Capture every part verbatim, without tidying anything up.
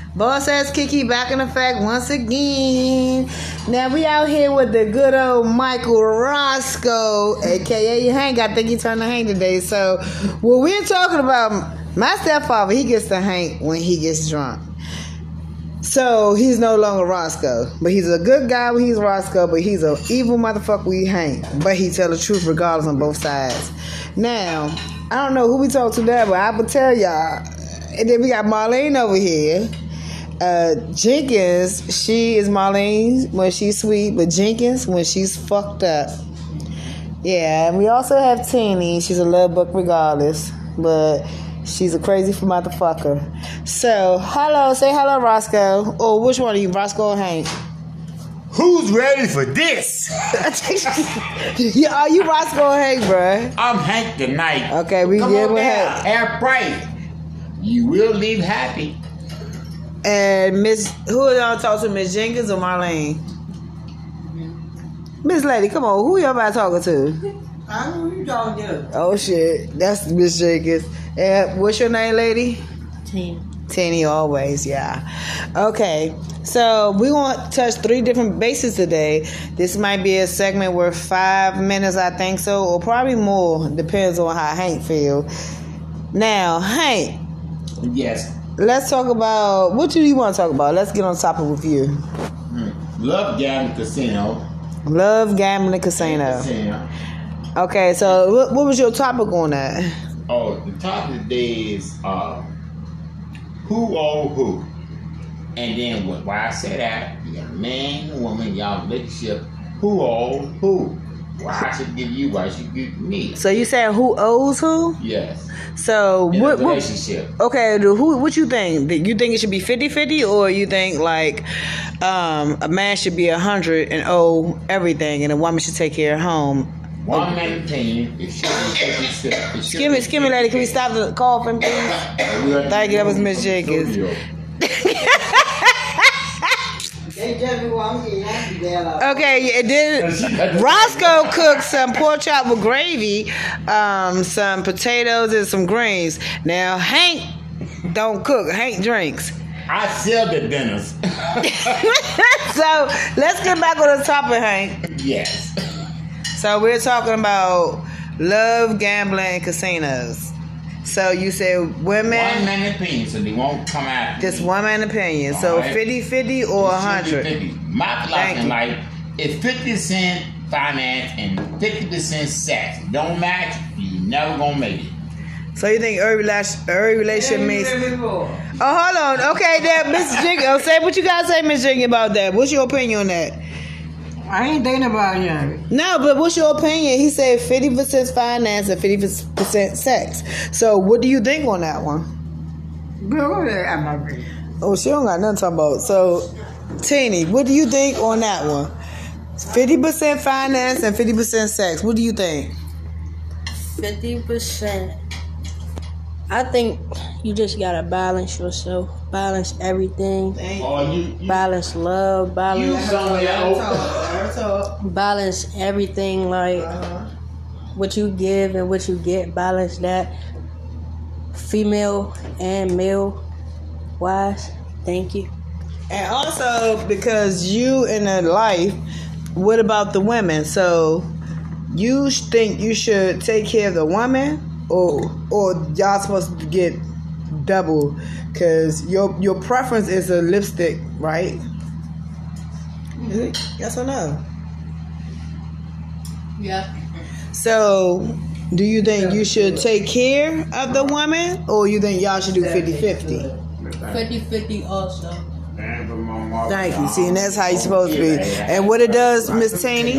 Boss ass Kiki back in effect once again. Now we out here with the good old Michael Roscoe, aka Hank. I think he turned to Hank today. So what we're talking about, my stepfather, he gets to Hank when he gets drunk. So he's no longer Roscoe, but he's a good guy when he's Roscoe, but he's an evil motherfucker when he Hank. But he tell the truth regardless on both sides. Now I don't know who we talk to there, but I will tell y'all. And then we got Marlene over here. Uh, Jenkins, she is Marlene when she's sweet, but Jenkins when she's fucked up. Yeah, and we also have Teeny. She's a love book regardless, but she's a crazy motherfucker. So, hello, say hello, Roscoe. Oh, which one are you, Roscoe or Hank? Who's ready for this? Yeah, are you Roscoe or Hank, bruh? I'm Hank tonight. Okay, we Come get on with down. Hank. Air bright. You will leave happy. And Miss, who are y'all talking to, Miss Jenkins or Marlene? Miss Lady, come on, who y'all about talking to? I don't know who you talking to. Oh shit, that's Miss Jenkins. And what's your name, lady? Team. Teeny, always, yeah. Okay, so we want to touch three different bases today. This might be a segment worth five minutes, I think so, or probably more. Depends on how Hank feel. Now, Hank. Yes. Let's talk about, what do you want to talk about? Let's get on topic with you. Hmm. Love gambling casino. Love gambling casino. casino. Okay, so what, what was your topic on that? Oh, the topic today is uh, who owe who. And then what, why I say that, you got a man and woman, y'all relationship, who owe who. Why I should give you, why I should give me. So you saying who owes who? Yes. So In what, a what relationship. okay, do who what you think? You think it should be fifty-fifty, or you think like um, a man should be one hundred and owe everything and a woman should take care of home? One man opinion, it should be fifty-fifty. Excuse me, excuse me, lady, can we stop the coughing, please? Thank you, that was Miss Jenkins. Okay, and then Roscoe cooked some pork chop with gravy, um, some potatoes, and some greens. Now, Hank don't cook. Hank drinks. I sell the dinners. So, let's get back on the topic, Hank. Yes. So, we're talking about love, gambling, and casinos. So, you said women... One man opinion, so they won't come out. Just one man opinion. So, All right. fifty-fifty or one hundred? fifty-fifty. My philosophy in life is fifty percent finance and fifty percent sex. Don't match, you never gonna make it. So you think every relationship, every relationship means? Oh, hold on. Okay, then, Miss Jiggy. Oh, say what you gotta say, Miss Jiggy, about that. What's your opinion on that? I ain't thinking about him. No, but what's your opinion? He said fifty percent finance and fifty percent sex. So what do you think on that one? I'm not ready. Oh, she don't got nothing to talk about. So, Teeny, what do you think on that one? fifty percent finance and fifty percent sex. What do you think? fifty percent. I think you just gotta balance yourself, balance everything, Oh, you, you, balance love, you balance somewhere balance everything, like what you give and what you get, balance that, female and male wise. Thank you. And also, because you in a life, what about the women? So, you think you should take care of the woman, or or y'all supposed to get double? Because your your preference is a lipstick, right? Yes or no? Yeah. So, do you think you should take care of the woman, or you think y'all should do fifty-fifty? fifty-fifty also. Thank you. See, and that's how you're supposed to be. And what it does, Miss Taney?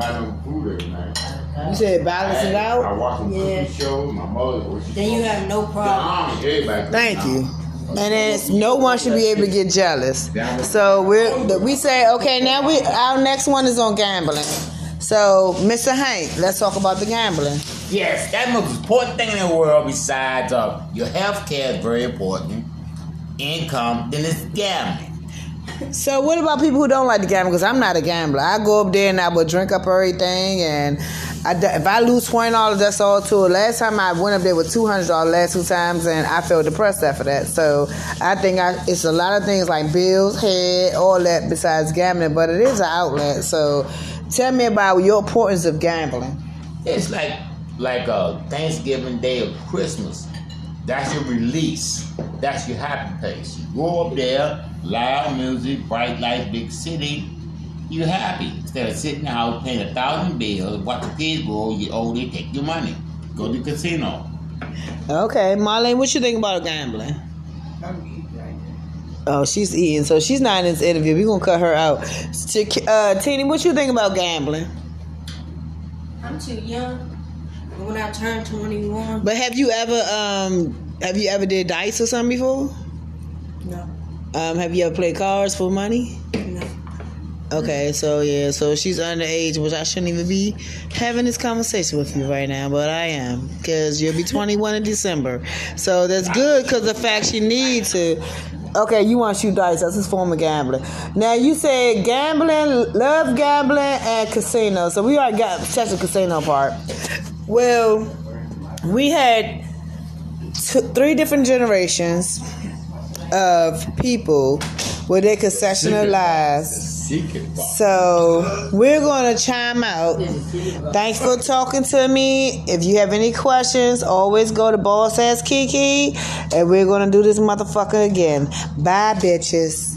You said balance it I out? watch some Yeah. cooking show, my mother. Then you have no problem. Thank you. And then no one should be able to get jealous. So we're we say, okay, now we our next one is on gambling. So, Mister Hank, let's talk about the gambling. Yes, that's the most important thing in the world besides uh, your health care is very important. Income, then it's gambling. So what about people who don't like to gamble? Because I'm not a gambler. I go up there and I would drink up everything, and I, if I lose twenty dollars, that's all to it. Last time I went up there with two hundred dollars last two times, and I felt depressed after that. So I think I, it's a lot of things like bills, head, all that besides gambling, but it is an outlet. So tell me about your importance of gambling. It's like like a Thanksgiving Day or Christmas. That's your release. That's your happy place. You go up there, loud music, bright lights, big city. You're happy. Instead of sitting in the house paying a thousand bills, watch the kids go, you owe, they take your money. Go to the casino. Okay, Marlene, what you think about gambling? I'm eating right now. Oh, she's eating, so she's not in this interview. We're gonna cut her out. Uh, Teeny, what you think about gambling? I'm too young. But when I turn twenty-one, But have you ever um have you ever did dice or something before? no, Um, have you ever played cards for money? no. Okay, so yeah, so she's underage, which I shouldn't even be having this conversation with you right now, but I am, because you'll be twenty-one in December. So that's good, because the fact she needs to. Okay, you want to shoot dice. That's his form of gambling. Now, you said gambling, love gambling, and casino. So we already got touched the casino part. Well, we had two, three different generations of people with their concessional lives. Secret box. So we're going to chime out. Thanks for talking to me. If you have any questions, always go to Boss Ass Kiki, and we're going to do this motherfucker again. Bye, bitches.